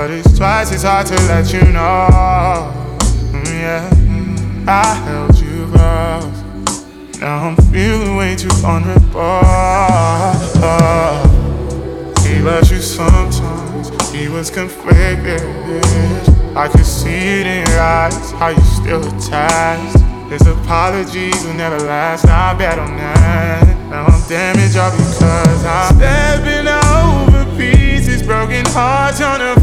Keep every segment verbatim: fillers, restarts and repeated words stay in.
but it's twice as hard to let you know. Mm, yeah, I held you close. Now I'm feeling way too vulnerable. He loves you sometimes, he was conflicted. I could see it in your eyes, how you still attached. His apologies will never last, I bet on that. Now I'm damaged all because I'm stepping over pieces, broken hearts on the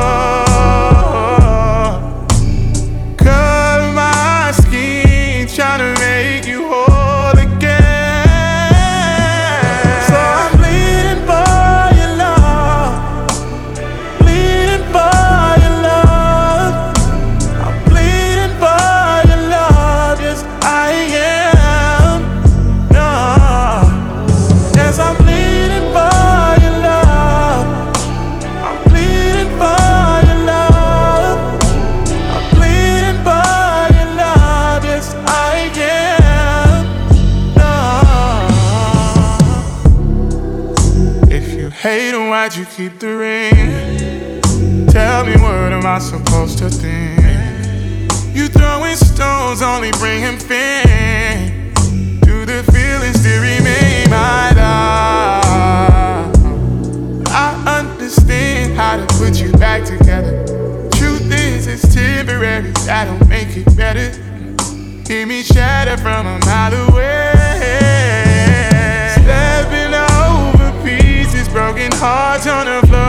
floor. Cut my skin, trying to make you whole again. So I'm bleeding for your love, bleeding for your love. I'm bleeding for your love, yes I am. No, yes I'm bleeding for your love. I'm bleeding for your love. I'm bleeding for your love, yes I am. No. If you hate him, why'd you keep the ring? Tell me, what am I supposed to think? You throwing stones only bring him pain. Do the feelings still remain my love? I understand how to put you back together. Truth is, it's temporary, that don't make it better. Hear me shatter from a mile away. Stepping over pieces, broken hearts on the floor.